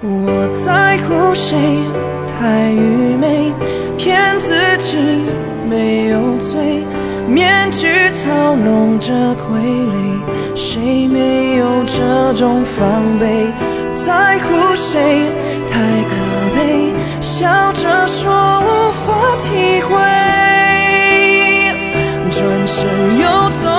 我在乎谁？太愚昧，骗自己没有罪，面具操弄着傀儡，谁没有这种防备？在乎谁？太可悲，笑着说无法体会，转身又走。